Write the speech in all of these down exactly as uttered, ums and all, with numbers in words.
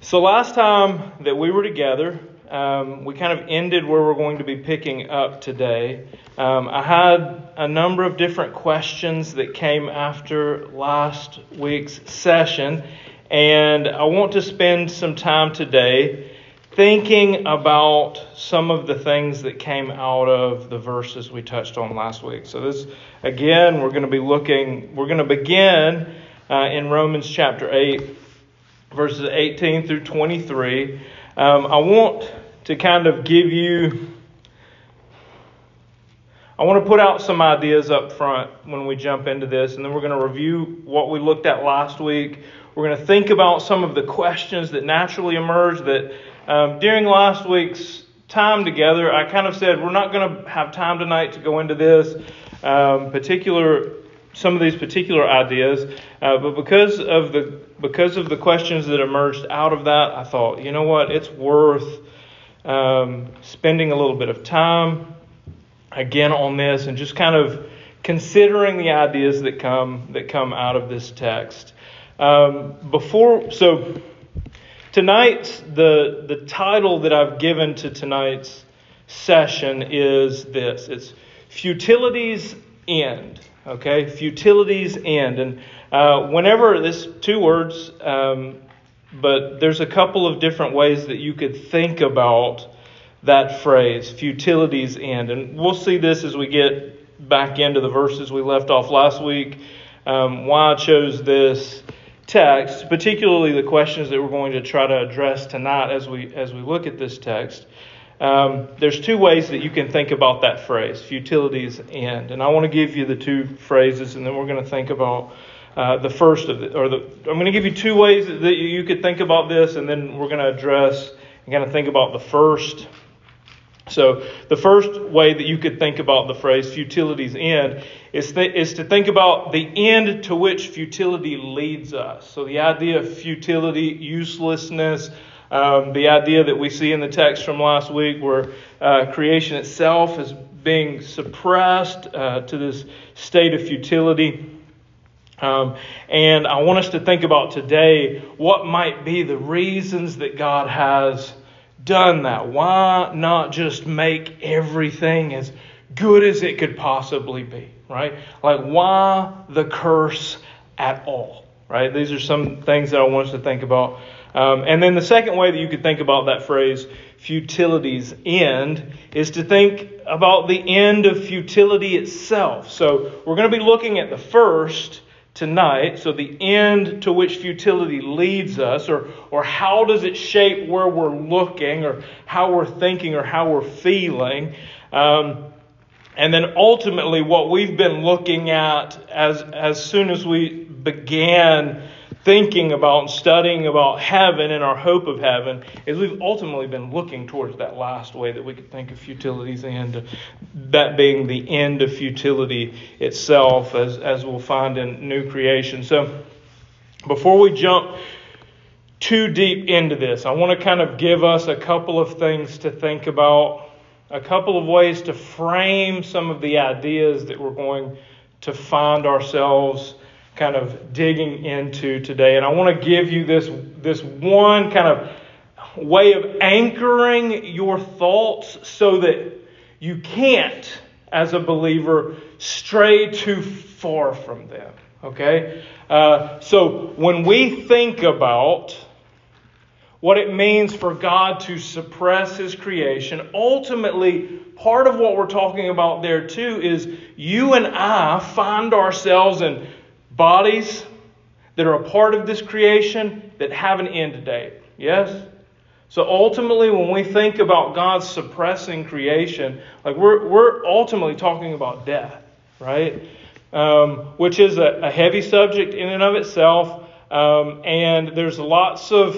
So last time that we were together, um, we kind of ended where we're going to be picking up today. Um, I had a number of different questions that came after last week's session, and I want to spend some time today thinking about some of the things that came out of the verses we touched on last week. So this, again, we're going to be looking, we're going to begin uh, in Romans chapter eight. Verses eighteen through twenty-three. Um, I want to kind of give you, I want to put out some ideas up front when we jump into this, and then we're going to review what we looked at last week. We're going to think about some of the questions that naturally emerged that um, during last week's time together, I kind of said we're not going to have time tonight to go into this um, particular some of these particular ideas, uh, but because of the because of the questions that emerged out of that, I thought, you know what, it's worth um, spending a little bit of time again on this and just kind of considering the ideas that come that come out of this text. Um, before, so tonight's the the title that I've given to tonight's session is this: it's Futility's End. Okay, futility's end. And uh, whenever, this two words, um, but there's a couple of different ways that you could think about that phrase, futility's end. And we'll see this as we get back into the verses we left off last week, um, why I chose this text, particularly the questions that we're going to try to address tonight as we as we look at this text. Um, there's two ways that you can think about that phrase, futility's end. And I want to give you the two phrases, and then we're going to think about uh, the first of it. Or the, I'm going to give you two ways that you could think about this, and then we're going to address and kind of think about the first. So the first way that you could think about the phrase futility's end is, th- is to think about the end to which futility leads us. So the idea of futility, uselessness, Um, the idea that we see in the text from last week where uh, creation itself is being suppressed uh, to this state of futility. Um, and I want us to think about today what might be the reasons that God has done that. Why not just make everything as good as it could possibly be, right? Like, why the curse at all, right? These are some things that I want us to think about. Um, and then the second way that you could think about that phrase, futility's end, is to think about the end of futility itself. So we're going to be looking at the first tonight. So the end to which futility leads us, or or how does it shape where we're looking, or how we're thinking, or how we're feeling. Um, and then ultimately what we've been looking at as, as soon as we began thinking about and studying about heaven and our hope of heaven, is we've ultimately been looking towards that last way that we could think of futility's end, that being the end of futility itself, as, as we'll find in new creation. So before we jump too deep into this, I want to kind of give us a couple of things to think about, a couple of ways to frame some of the ideas that we're going to find ourselves kind of digging into today. And I want to give you this, this one kind of way of anchoring your thoughts so that you can't, as a believer, stray too far from them. Okay? Uh, so when we think about what it means for God to suppress His creation, ultimately, part of what we're talking about there too is you and I find ourselves in bodies that are a part of this creation that have an end date. Yes? So ultimately, when we think about God suppressing creation, like we're we're ultimately talking about death, right? Um, which is a, a heavy subject in and of itself, um, and there's lots of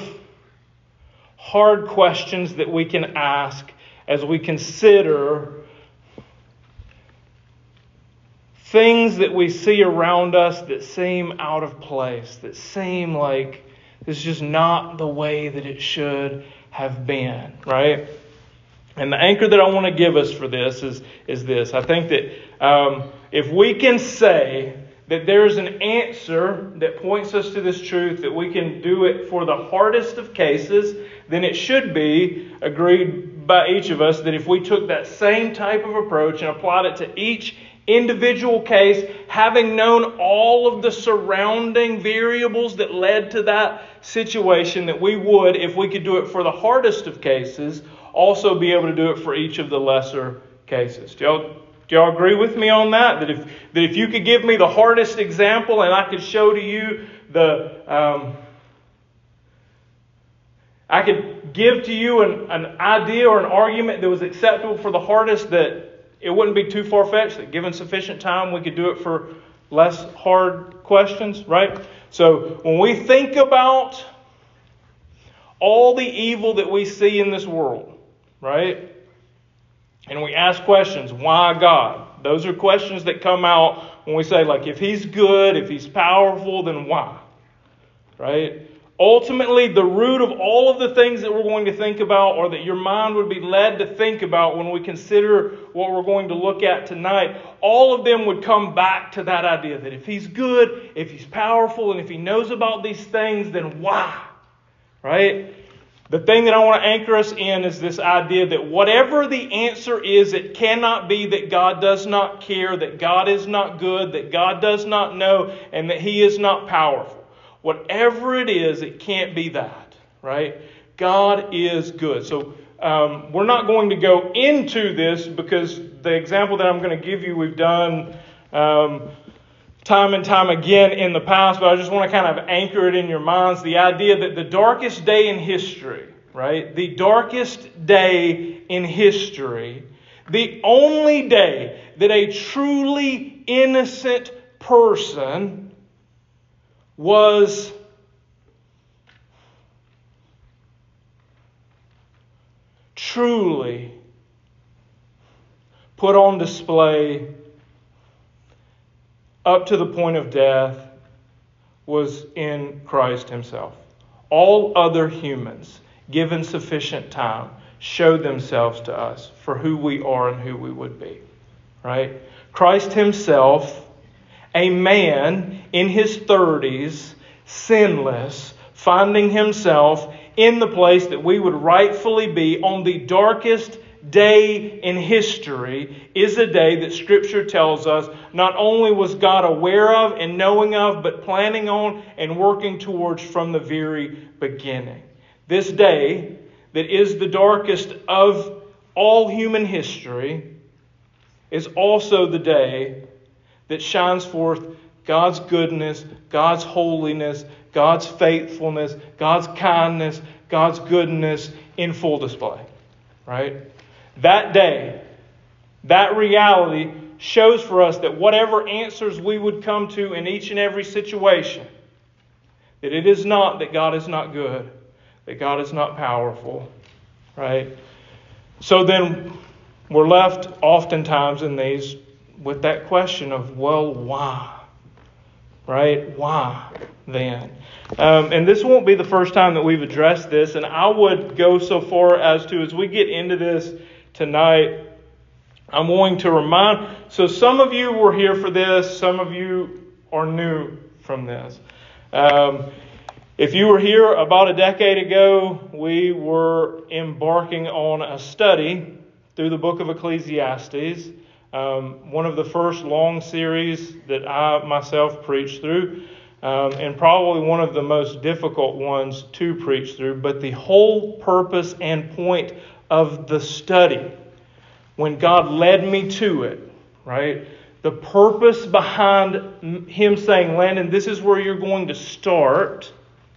hard questions that we can ask as we consider things that we see around us that seem out of place, that seem like this is just not the way that it should have been, right? And the anchor that I want to give us for this is, is this. I think that um, if we can say that there's an answer that points us to this truth, that we can do it for the hardest of cases, then it should be agreed by each of us that if we took that same type of approach and applied it to each individual case, having known all of the surrounding variables that led to that situation, that we would, if we could do it for the hardest of cases, also be able to do it for each of the lesser cases. Do y'all, do y'all agree with me on that? That if that if you could give me the hardest example and I could show to you the... Um, I could give to you an, an idea or an argument that was acceptable for the hardest, that it wouldn't be too far-fetched, that given sufficient time we could do it for less hard questions, right? So when we think about all the evil that we see in this world, right? And we ask questions, why God? Those are questions that come out when we say, like, if He's good, if He's powerful, then why? Right? Ultimately, the root of all of the things that we're going to think about, or that your mind would be led to think about when we consider what we're going to look at tonight, all of them would come back to that idea that if He's good, if He's powerful, and if He knows about these things, then why? Right? The thing that I want to anchor us in is this idea that whatever the answer is, it cannot be that God does not care, that God is not good, that God does not know, and that He is not powerful. Whatever it is, it can't be that, right? God is good. So um, we're not going to go into this, because the example that I'm going to give you, we've done um, time and time again in the past, but I just want to kind of anchor it in your minds. The idea that the darkest day in history, right? The darkest day in history, the only day that a truly innocent person was truly put on display up to the point of death was in Christ Himself. All other humans, given sufficient time, showed themselves to us for who we are and who we would be. Right? Christ Himself, a man in his thirties, sinless, finding himself in the place that we would rightfully be on the darkest day in history, is a day that Scripture tells us not only was God aware of and knowing of, but planning on and working towards from the very beginning. This day that is the darkest of all human history is also the day that shines forth God's goodness, God's holiness, God's faithfulness, God's kindness, God's goodness in full display. Right? That day, that reality shows for us that whatever answers we would come to in each and every situation, that it is not that God is not good, that God is not powerful. Right? So then we're left oftentimes in these with that question of, well, why? Right? Why then? Um, and this won't be the first time that we've addressed this, and I would go so far as to, as we get into this tonight, I'm going to remind, so some of you were here for this, some of you are new from this. Um, if you were here about a decade ago, we were embarking on a study through the book of Ecclesiastes. Um, one of the first long series that I myself preached through, um, and probably one of the most difficult ones to preach through. But the whole purpose and point of the study, when God led me to it, right? The purpose behind Him saying, Landon, this is where you're going to start,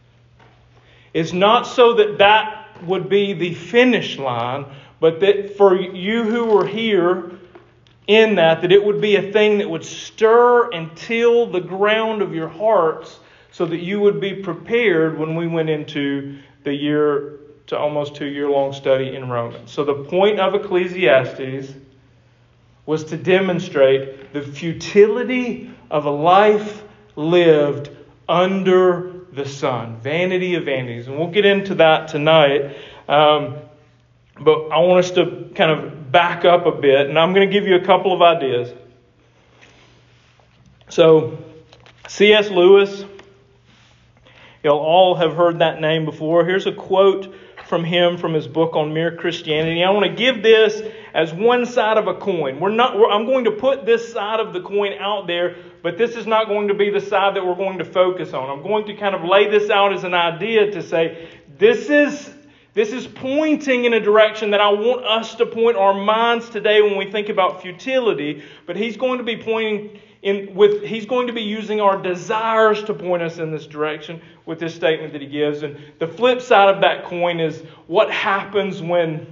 is not so that that would be the finish line, but that for you who were here in that, that it would be a thing that would stir and till the ground of your hearts so that you would be prepared when we went into the year to almost two-year-long study in Romans. So the point of Ecclesiastes was to demonstrate the futility of a life lived under the sun. Vanity of vanities. And we'll get into that tonight. Um, but I want us to kind of back up a bit, and I'm going to give you a couple of ideas. So, C S Lewis, you'll all have heard that name before. Here's a quote from him from his book on Mere Christianity. I want to give this as one side of a coin. We're not. We're, I'm going to put this side of the coin out there, but this is not going to be the side that we're going to focus on. I'm going to kind of lay this out as an idea to say this is this is pointing in a direction that I want us to point our minds today when we think about futility. But he's going to be pointing in with. He's going to be using our desires to point us in this direction with this statement that he gives. And the flip side of that coin is what happens when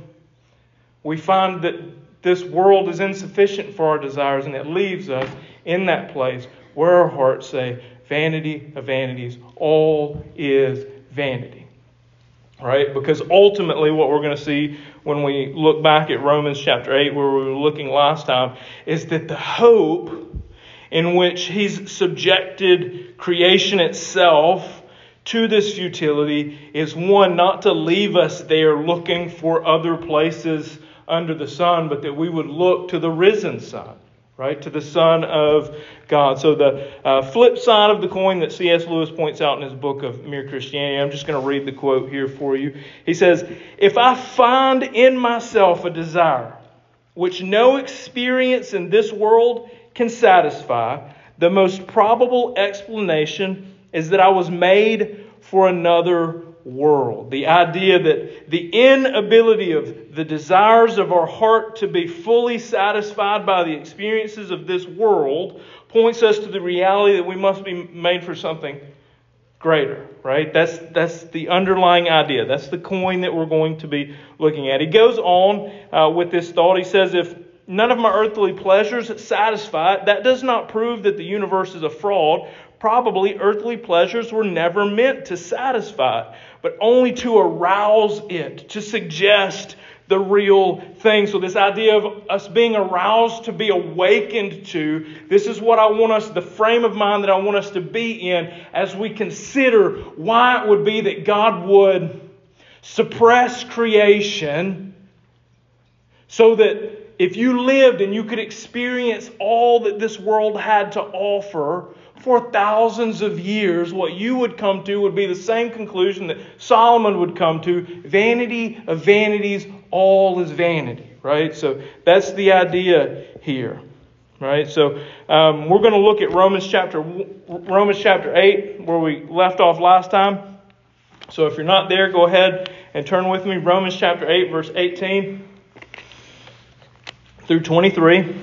we find that this world is insufficient for our desires, and it leaves us in that place where our hearts say, vanity of vanities, all is vanity. Right? Because ultimately what we're going to see when we look back at Romans chapter eight, where we were looking last time, is that the hope in which he's subjected creation itself to this futility is one, not to leave us there looking for other places under the sun, but that we would look to the risen Son, right? To the Son of God. So the uh, flip side of the coin that C S Lewis points out in his book of Mere Christianity, I'm just going to read the quote here for you. He says, "If I find in myself a desire which no experience in this world can satisfy, the most probable explanation is that I was made for another world." The idea that the inability of the desires of our heart to be fully satisfied by the experiences of this world points us to the reality that we must be made for something greater, right? That's that's the underlying idea. That's the coin that we're going to be looking at. He goes on uh, with this thought. He says, if none of my earthly pleasures satisfy, that does not prove that the universe is a fraud. Probably earthly pleasures were never meant to satisfy, but only to arouse it, to suggest the real thing. So this idea of us being aroused to be awakened to, this is what I want us, the frame of mind that I want us to be in as we consider why it would be that God would suppress creation so that if you lived and you could experience all that this world had to offer for thousands of years, what you would come to would be the same conclusion that Solomon would come to. Vanity of vanities, all is vanity. Right? So that's the idea here. Right? So um, we're going to look at Romans chapter Romans chapter eight, where we left off last time. So if you're not there, go ahead and turn with me. Romans chapter eight, verse eighteen through twenty-three.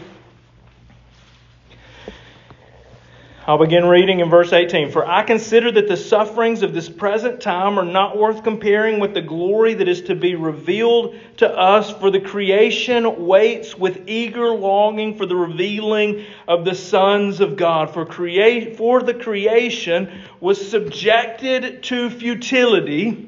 I'll begin reading in verse eighteen. "For I consider that the sufferings of this present time are not worth comparing with the glory that is to be revealed to us. For the creation waits with eager longing for the revealing of the sons of God. For create, for the creation was subjected to futility."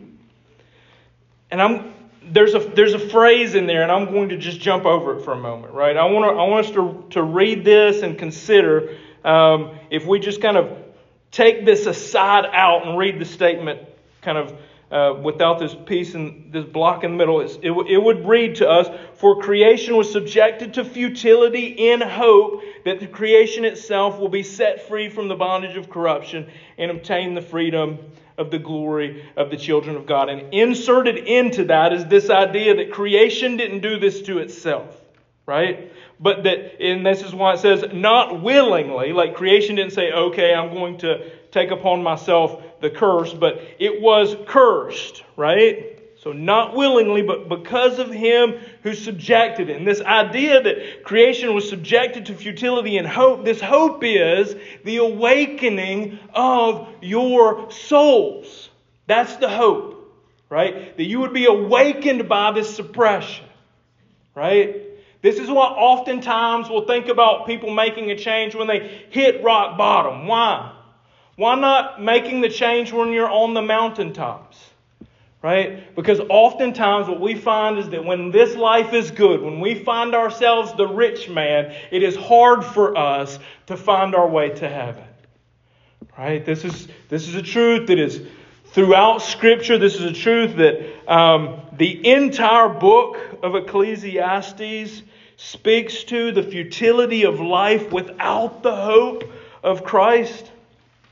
And I'm there's a there's a phrase in there, and I'm going to just jump over it for a moment. Right? I want to I want us to to read this and consider. Um, if we just kind of take this aside out and read the statement kind of uh, without this piece and this block in the middle, it, it, it would read to us, "For creation was subjected to futility in hope that the creation itself will be set free from the bondage of corruption and obtain the freedom of the glory of the children of God." And inserted into that is this idea that creation didn't do this to itself, right? But that, and this is why it says not willingly, like creation didn't say, okay, I'm going to take upon myself the curse, but it was cursed, right? So not willingly, but because of Him who subjected it. And this idea that creation was subjected to futility and hope, this hope is the awakening of your souls. That's the hope, right? That you would be awakened by this suppression, right? This is what oftentimes we'll think about people making a change when they hit rock bottom. Why? Why not making the change when you're on the mountaintops? Right? Because oftentimes what we find is that when this life is good, when we find ourselves the rich man, it is hard for us to find our way to heaven. Right? This is, this is a truth that is throughout Scripture. This is a truth that um, the entire book of Ecclesiastes speaks to, the futility of life without the hope of Christ.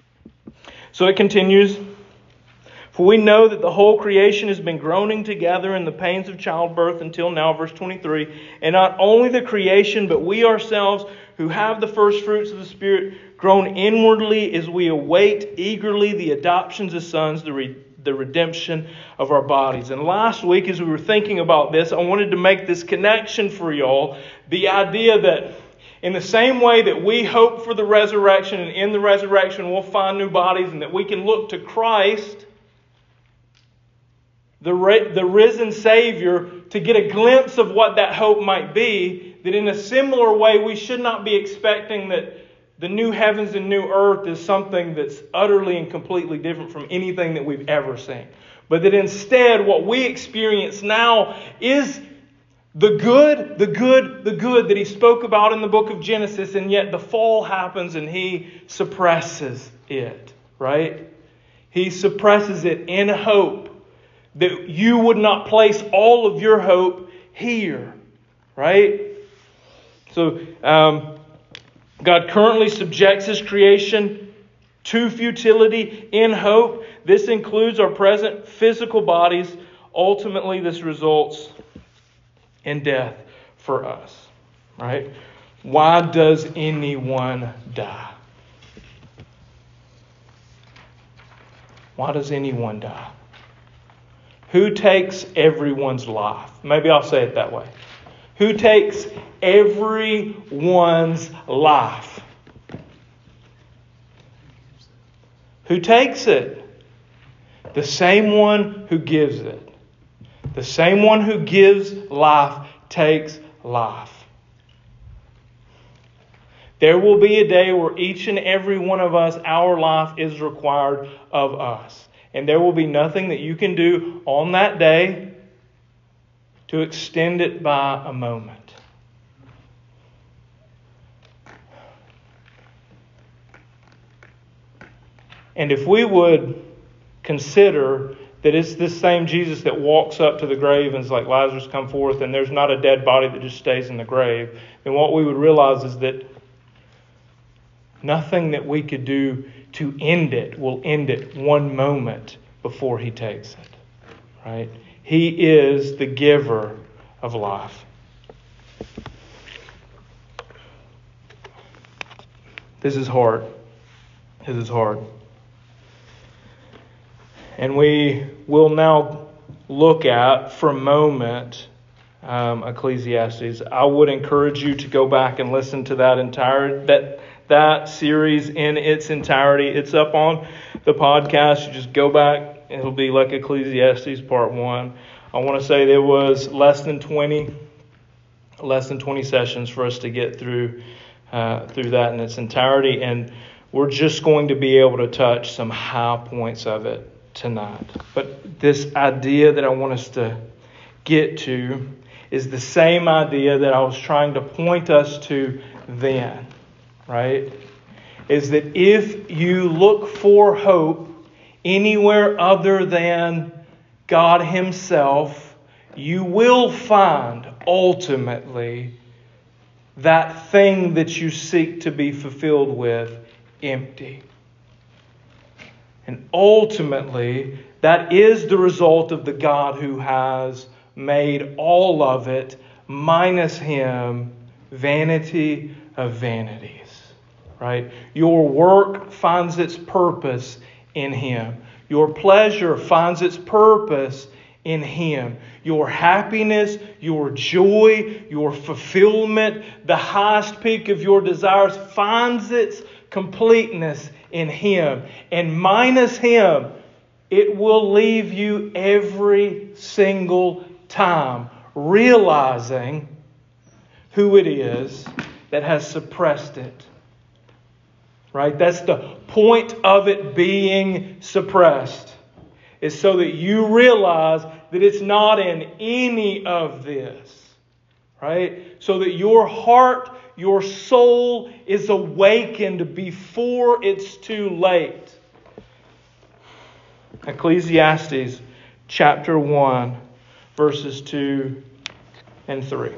So it continues. For we know that the whole creation has been groaning together in the pains of childbirth until now, verse twenty-three. And not only the creation, but we ourselves who have the first fruits of the Spirit groan inwardly as we await eagerly the adoptions as sons, the, re- the redemption of our bodies. And last week, as we were thinking about this, I wanted to make this connection for y'all. The idea that in the same way that we hope for the resurrection, and in the resurrection we'll find new bodies, and that we can look to Christ, The, the risen Savior, to get a glimpse of what that hope might be, that in a similar way we should not be expecting that the new heavens and new earth is something that's utterly and completely different from anything that we've ever seen. But that instead what we experience now is the good, the good, the good that He spoke about in the book of Genesis, and yet the fall happens and He suppresses it, right? He suppresses it in hope that you would not place all of your hope here, right? So, um, God currently subjects His creation to futility in hope. This includes our present physical bodies. Ultimately, this results in death for us, right? Why does anyone die? Why does anyone die? Who takes everyone's life? Maybe I'll say it that way. Who takes everyone's life? Who takes it? The same one who gives it. The same one who gives life takes life. There will be a day where each and every one of us, our life is required of us. And there will be nothing that you can do on that day to extend it by a moment. And if we would consider that it's this same Jesus that walks up to the grave and is like, Lazarus, come forth, and there's not a dead body that just stays in the grave, then what we would realize is that nothing that we could do to end it will end it one moment before He takes it. Right? He is the giver of life. This is hard. This is hard. And we will now look at, for a moment, um, Ecclesiastes. I would encourage you to go back and listen to that entire that that series in its entirety. It's up on the podcast. You just go back. It'll be like Ecclesiastes Part One. I want to say there was less than twenty, less than twenty sessions for us to get through uh, through that in its entirety, and we're just going to be able to touch some high points of it tonight. But this idea that I want us to get to is the same idea that I was trying to point us to then. Right? Is that if you look for hope anywhere other than God Himself, you will find ultimately that thing that you seek to be fulfilled with empty. And ultimately, that is the result of the God who has made all of it, minus Him, vanity of vanities. Right? Your work finds its purpose in Him. Your pleasure finds its purpose in Him. Your happiness, your joy, your fulfillment, the highest peak of your desires finds its completeness in Him. And minus Him, it will leave you every single time realizing who it is that has suppressed it. Right? That's the point of it being suppressed. Is so that you realize that it's not in any of this. Right? So that your heart, your soul is awakened before it's too late. Ecclesiastes chapter one, verses two and three.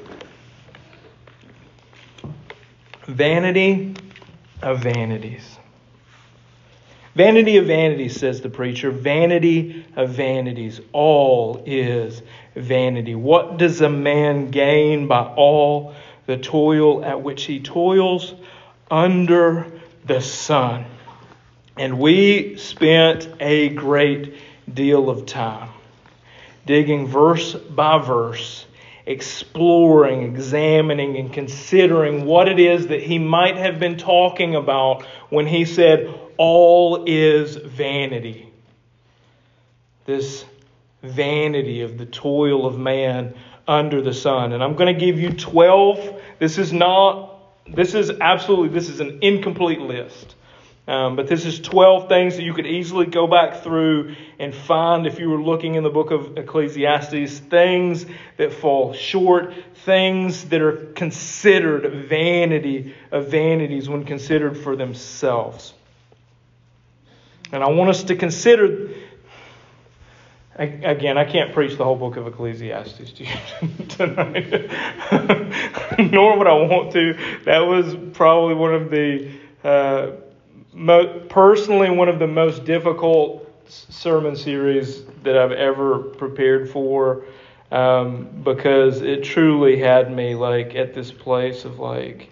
Vanity of vanities. Vanity of vanities, says the preacher. Vanity of vanities. All is vanity. What does a man gain by all the toil at which he toils under the sun? And we spent a great deal of time digging verse by verse, exploring, examining, and considering what it is that he might have been talking about when he said, all is vanity. This vanity of the toil of man under the sun. And I'm going to give you twelve. This is not, this is absolutely, this is an incomplete list. Um, but this is twelve things that you could easily go back through and find if you were looking in the book of Ecclesiastes, things that fall short, things that are considered vanity of vanities when considered for themselves. And I want us to consider, again, I can't preach the whole book of Ecclesiastes to you tonight, nor would I want to. That was probably one of the, uh, mo- personally, one of the most difficult sermon series that I've ever prepared for, um, because it truly had me like at this place of like,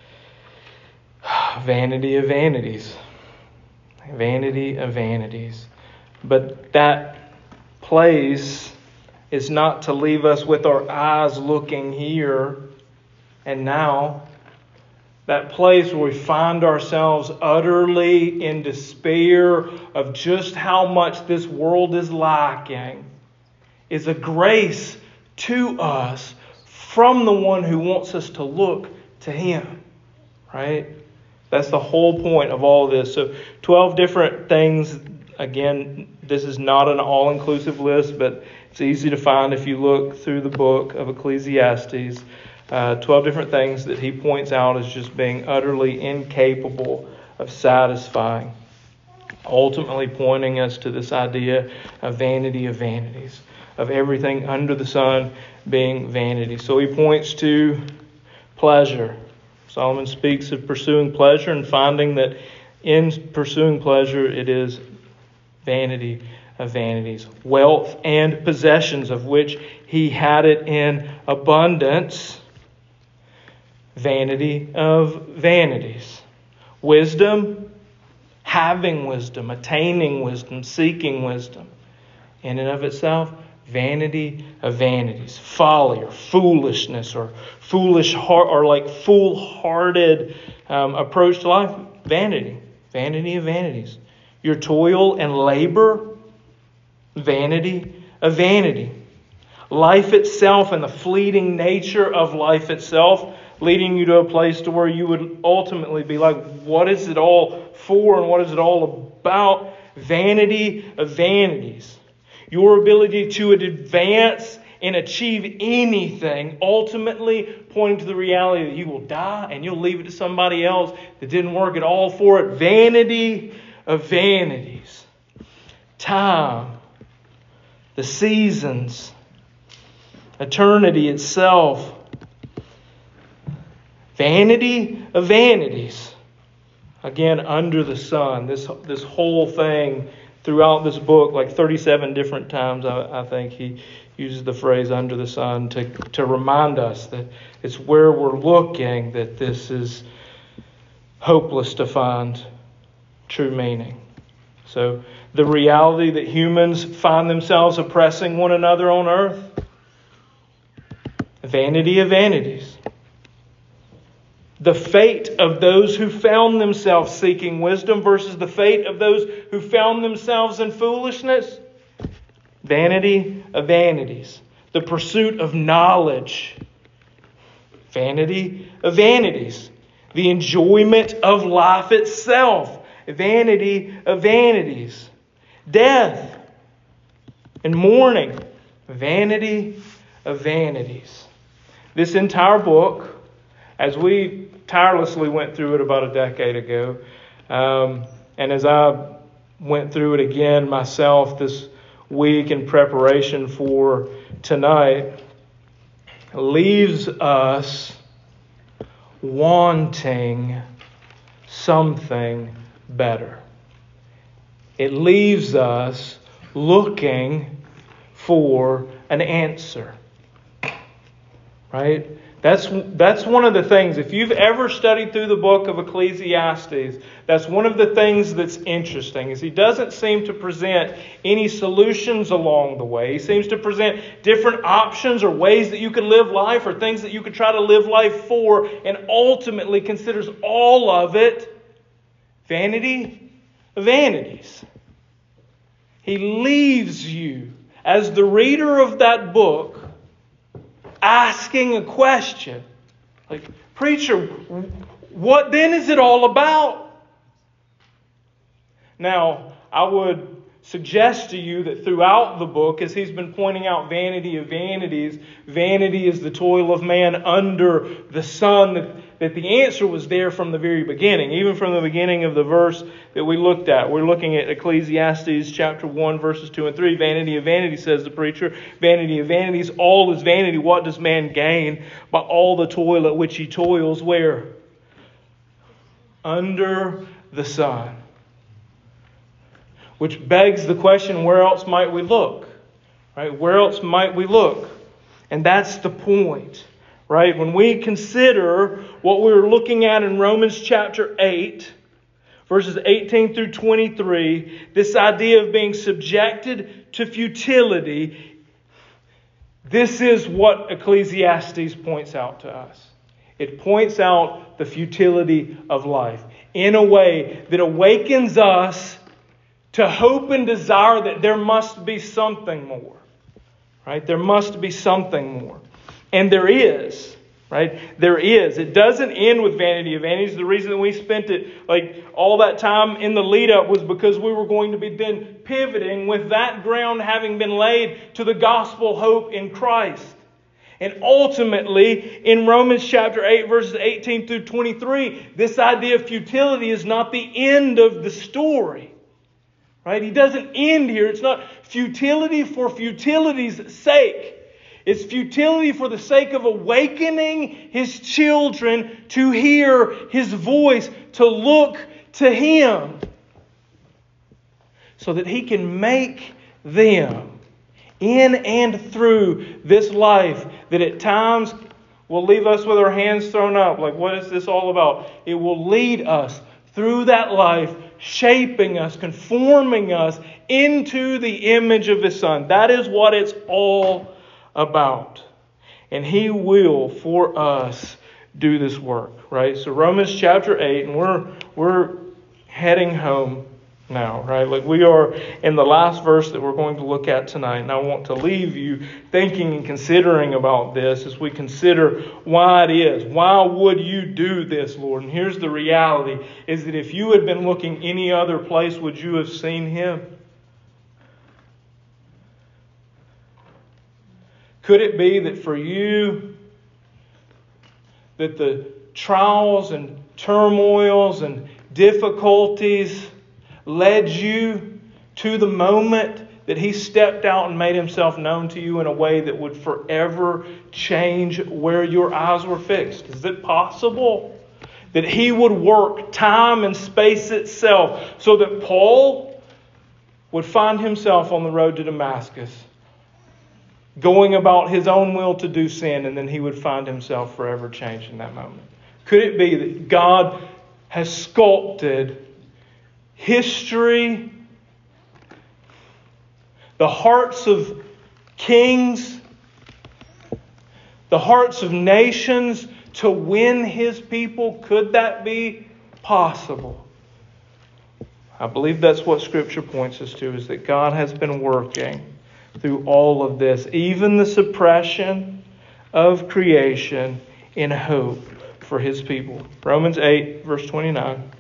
vanity of vanities. Vanity of vanities. But that place is not to leave us with our eyes looking here and now. That place where we find ourselves utterly in despair of just how much this world is lacking is a grace to us from the one who wants us to look to Him. Right? That's the whole point of all of this. So twelve different things. Again, this is not an all-inclusive list, but it's easy to find if you look through the book of Ecclesiastes. Uh, twelve different things that he points out as just being utterly incapable of satisfying. Ultimately pointing us to this idea of vanity of vanities. Of everything under the sun being vanity. So he points to pleasure. Solomon speaks of pursuing pleasure and finding that in pursuing pleasure it is vanity of vanities. Wealth and possessions, of which he had it in abundance. Vanity of vanities. Wisdom, having wisdom, attaining wisdom, seeking wisdom. In and of itself, vanity of vanities. Folly or foolishness or foolish heart or like foolhardy um, approach to life. Vanity. Vanity of vanities. Your toil and labor. Vanity of vanity. Life itself and the fleeting nature of life itself, leading you to a place to where you would ultimately be like, what is it all for and what is it all about? Vanity of vanities. Your ability to advance and achieve anything, ultimately pointing to the reality that you will die and you'll leave it to somebody else that didn't work at all for it. Vanity of vanities. Time. The seasons. Eternity itself. Vanity of vanities. Again, under the sun. This, this whole thing throughout this book, like thirty-seven different times, I, I think he uses the phrase under the sun to, to remind us that it's where we're looking that this is hopeless to find true meaning. So the reality that humans find themselves oppressing one another on earth. Vanity of vanities. The fate of those who found themselves seeking wisdom versus the fate of those who found themselves in foolishness. Vanity of vanities. The pursuit of knowledge. Vanity of vanities. The enjoyment of life itself. Vanity of vanities. Death and mourning. Vanity of vanities. This entire book, as we tirelessly went through it about a decade ago, um, and as I went through it again myself this week in preparation for tonight, leaves us wanting something better. it leaves us looking for an answer. Right? That's that's one of the things, if you've ever studied through the book of Ecclesiastes, that's one of the things that's interesting, is he doesn't seem to present any solutions along the way. He seems to present different options or ways that you could live life or things that you could try to live life for, and ultimately considers all of it vanity of vanities. He leaves you, as the reader of that book, asking a question. Like, preacher, what then is it all about? Now, I would suggest to you that throughout the book, as he's been pointing out vanity of vanities, vanity is the toil of man under the sun, that, that the answer was there from the very beginning, even from the beginning of the verse that we looked at. We're looking at Ecclesiastes chapter one, verses two and three. Vanity of vanities, says the preacher. Vanity of vanities, all is vanity. What does man gain by all the toil at which he toils? Where? Under the sun. Which begs the question, where else might we look? Right? Where else might we look? And that's the point. Right? When we consider what we were looking at in Romans chapter eight, verses eighteen through twenty-three, this idea of being subjected to futility, this is what Ecclesiastes points out to us. It points out the futility of life in a way that awakens us to hope and desire that there must be something more. Right? There must be something more. And there is. Right? There is. It doesn't end with vanity of vanities. The reason that we spent it like all that time in the lead up was because we were going to be then pivoting with that ground having been laid to the gospel hope in Christ. And ultimately, in Romans chapter eight, verses eighteen through twenty-three, this idea of futility is not the end of the story. Right? He doesn't end here. It's not futility for futility's sake. It's futility for the sake of awakening His children to hear His voice, to look to Him, so that He can make them in and through this life that at times will leave us with our hands thrown up. Like, what is this all about? It will lead us through that life, shaping us, conforming us into the image of His Son. That is what it's all about. And He will, for us, do this work. Right? So Romans chapter eight, and we're we're heading home now, right? Like we are in the last verse that we're going to look at tonight. And I want to leave you thinking and considering about this as we consider why it is. Why would you do this, Lord? And here's the reality, is that if you had been looking any other place, would you have seen Him? Could it be that for you, that the trials and turmoils and difficulties led you to the moment that He stepped out and made Himself known to you in a way that would forever change where your eyes were fixed? Is it possible that He would work time and space itself so that Paul would find himself on the road to Damascus, going about his own will to do sin, and then he would find himself forever changed in that moment? Could it be that God has sculpted history, the hearts of kings, the hearts of nations to win His people? Could that be possible? I believe that's what Scripture points us to, is that God has been working through all of this, even the suppression of creation, in hope for His people. Romans eight, verse twenty-nine.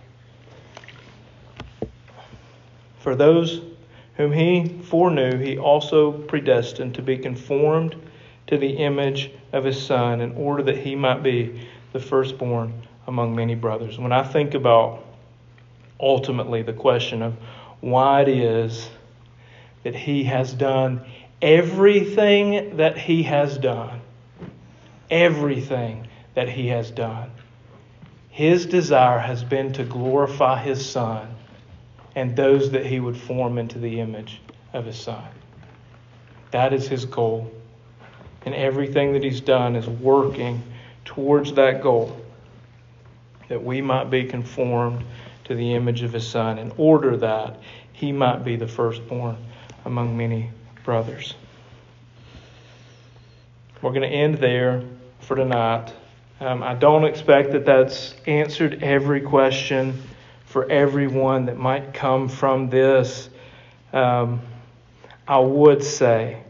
For those whom He foreknew, He also predestined to be conformed to the image of His Son, in order that He might be the firstborn among many brothers. When I think about ultimately the question of why it is that He has done everything that He has done, everything that He has done, His desire has been to glorify His Son and those that he would form into the image of his Son. That is his goal. And everything that he's done is working towards that goal, that we might be conformed to the image of his Son, in order that he might be the firstborn among many brothers. We're going to end there for tonight. Um, I don't expect that that's answered every question for everyone that might come from this. Um, I would say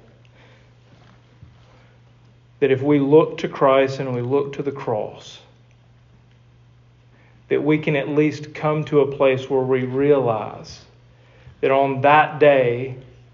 that if we look to Christ and we look to the cross, that we can at least come to a place where we realize that on that day,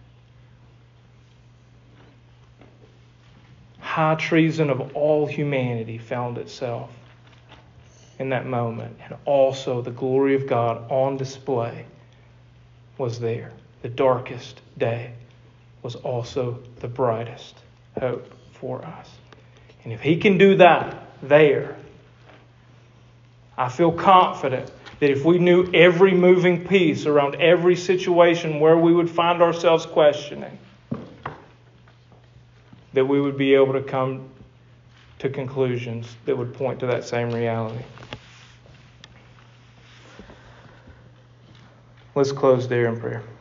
high treason of all humanity found itself in that moment. And also the glory of God on display was there. The darkest day was also the brightest hope for us. And if he can do that there, I feel confident that if we knew every moving piece around every situation where we would find ourselves questioning, that we would be able to come to conclusions that would point to that same reality. Let's close there in prayer.